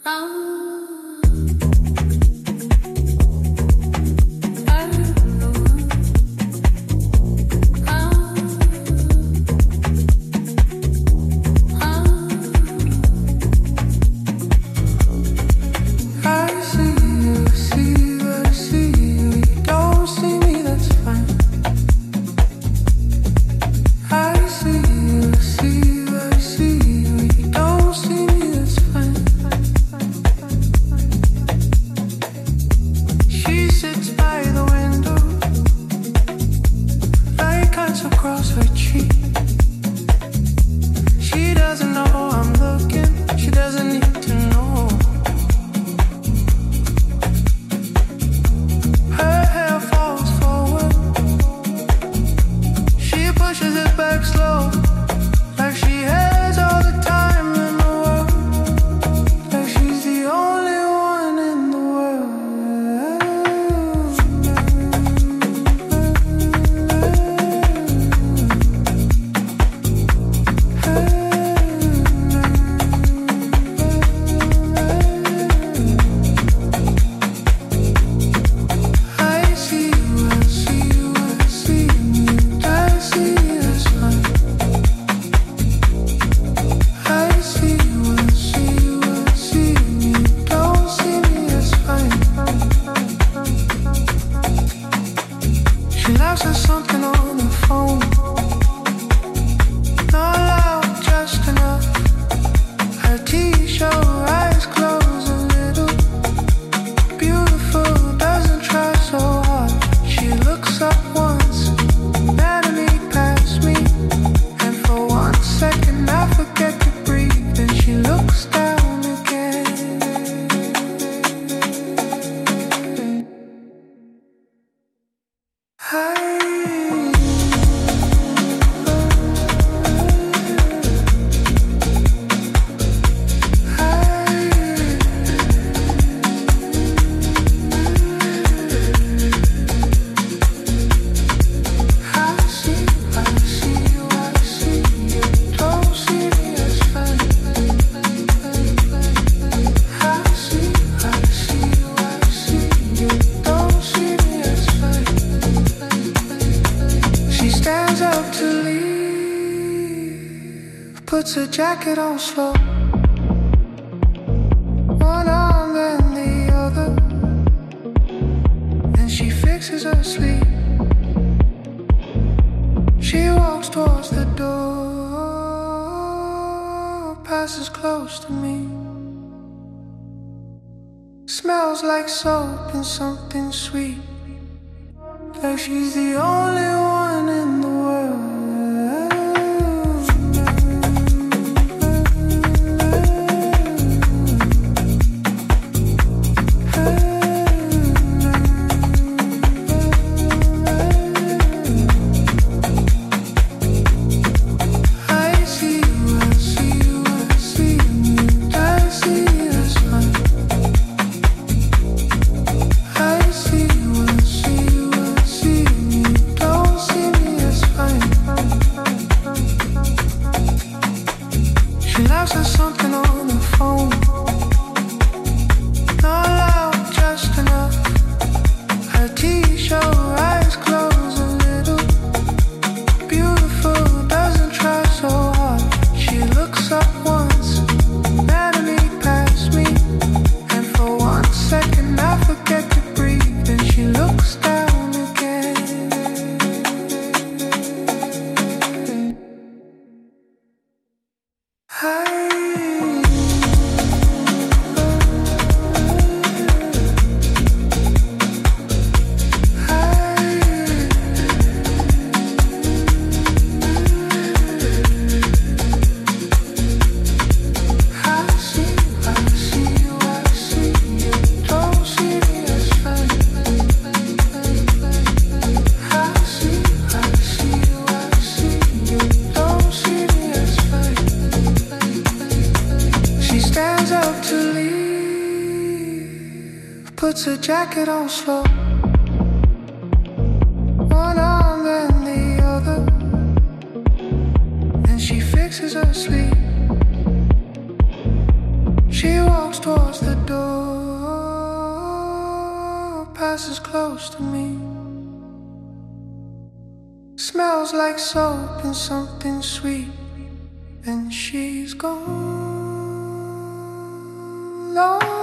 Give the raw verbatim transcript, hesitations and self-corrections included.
Puts her jacket on slow, one arm then the other, and she fixes her sleep. She walks towards the door, passes close to me. Smells like soap and something sweet, like she's the only one in the world. Puts her jacket on slow, one arm then the other, and she fixes her sleep. She walks towards the door, passes close to me. Smells like soap and something sweet. Then she's gone. Lord,